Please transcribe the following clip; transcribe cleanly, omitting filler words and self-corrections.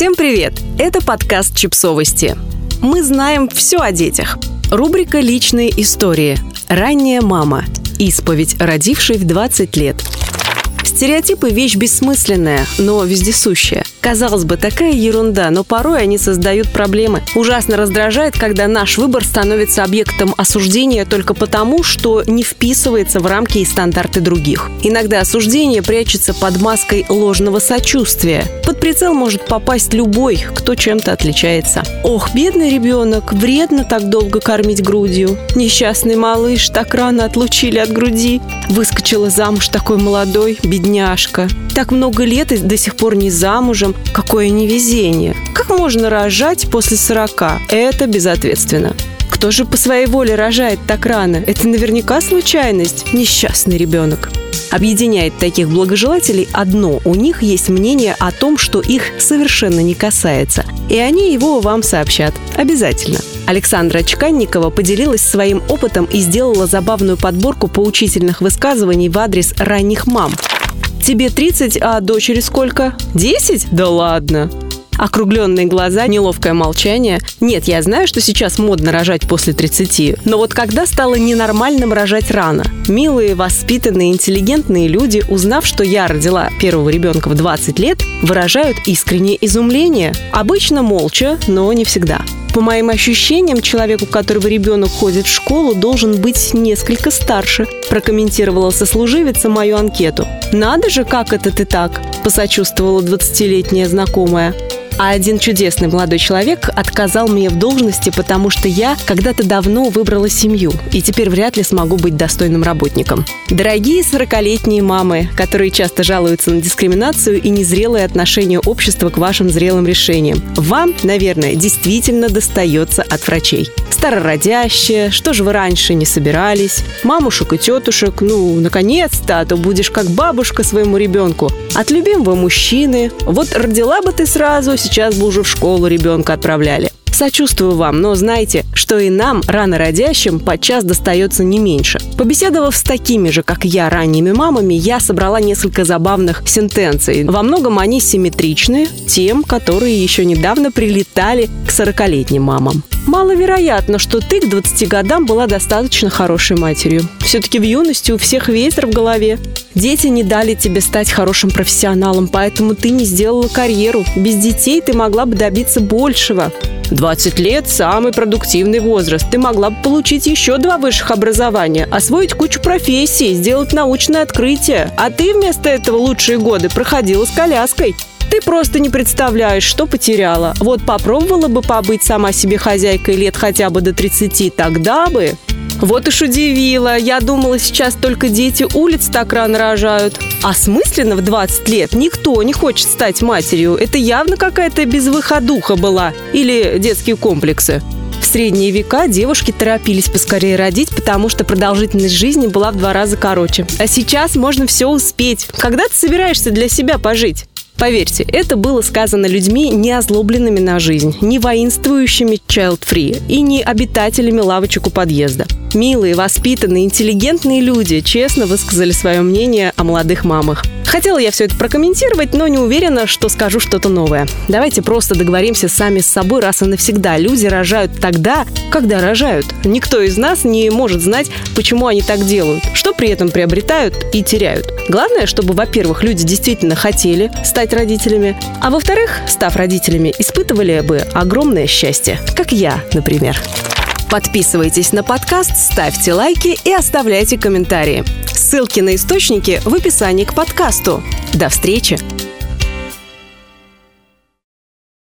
Всем привет! Это подкаст «Чипсовости». Мы знаем все о детях. Рубрика «Личные истории». Ранняя мама. Исповедь, родившей в 20 лет. Стереотипы – вещь бессмысленная, но вездесущая. Казалось бы, такая ерунда, но порой они создают проблемы. Ужасно раздражает, когда наш выбор становится объектом осуждения только потому, что не вписывается в рамки и стандарты других. Иногда осуждение прячется под маской ложного сочувствия. Под прицел может попасть любой, кто чем-то отличается. Ох, бедный ребенок, вредно так долго кормить грудью. Несчастный малыш, так рано отлучили от груди. Выскочила замуж такой молодой, бедняжка. Так много лет и до сих пор не замужем. Какое невезение. Как можно рожать после 40? Это безответственно. Кто же по своей воле рожает так рано? Это наверняка случайность. Несчастный ребенок. Объединяет таких благожелателей одно: у них есть мнение о том, что их совершенно не касается. И они его вам сообщат. Обязательно. Александра Чканникова поделилась своим опытом и сделала забавную подборку поучительных высказываний в адрес ранних мам. «Тебе 30, а дочери сколько? 10? Да ладно!» Округленные глаза, неловкое молчание. Нет, я знаю, что сейчас модно рожать после 30, но вот когда стало ненормальным рожать рано? Милые, воспитанные, интеллигентные люди, узнав, что я родила первого ребенка в 20 лет, выражают искреннее изумление. Обычно молча, но не всегда. По моим ощущениям, человек, у которого ребенок ходит в школу, должен быть несколько старше, прокомментировала сослуживица мою анкету. «Надо же, как это ты так?» – посочувствовала 20-летняя знакомая. А один чудесный молодой человек отказал мне в должности, потому что я когда-то давно выбрала семью и теперь вряд ли смогу быть достойным работником. Дорогие 40-летние мамы, которые часто жалуются на дискриминацию и незрелое отношение общества к вашим зрелым решениям, вам, наверное, действительно достается от врачей. Старородящие, что же вы раньше не собирались? Мамушек и тетушек, наконец-то, а то будешь как бабушка своему ребенку. От любимого мужчины. Вот родила бы ты сразу, сейчас бы уже в школу ребенка отправляли. Сочувствую вам, но знайте, что и нам, рано родящим, подчас достается не меньше. Побеседовав с такими же, как я, ранними мамами, я собрала несколько забавных сентенций. Во многом они симметричны тем, которые еще недавно прилетали к 40-летним мамам. Маловероятно, что ты к 20 годам была достаточно хорошей матерью. Все-таки в юности у всех ветер в голове. Дети не дали тебе стать хорошим профессионалом, поэтому ты не сделала карьеру. Без детей ты могла бы добиться большего. 20 лет – самый продуктивный возраст. Ты могла бы получить еще 2 высших образования, освоить кучу профессий, сделать научное открытие. А ты вместо этого лучшие годы проходила с коляской. Ты просто не представляешь, что потеряла. Вот попробовала бы побыть сама себе хозяйкой лет хотя бы до 30, тогда бы... Вот уж удивила. Я думала, сейчас только дети улиц так рано рожают. Осмысленно в 20 лет никто не хочет стать матерью. Это явно какая-то безвыходуха была. Или детские комплексы. В средние века девушки торопились поскорее родить, потому что продолжительность жизни была в 2 раза короче. А сейчас можно все успеть. Когда ты собираешься для себя пожить? Поверьте, это было сказано людьми, не озлобленными на жизнь, не воинствующими child-free и не обитателями лавочек у подъезда. Милые, воспитанные, интеллигентные люди честно высказали свое мнение о молодых мамах. Хотела я все это прокомментировать, но не уверена, что скажу что-то новое. Давайте просто договоримся сами с собой раз и навсегда. Люди рожают тогда, когда рожают. Никто из нас не может знать, почему они так делают, что при этом приобретают и теряют. Главное, чтобы, во-первых, люди действительно хотели стать родителями, а во-вторых, став родителями, испытывали бы огромное счастье, как я, например. Подписывайтесь на подкаст, ставьте лайки и оставляйте комментарии. Ссылки на источники в описании к подкасту. До встречи!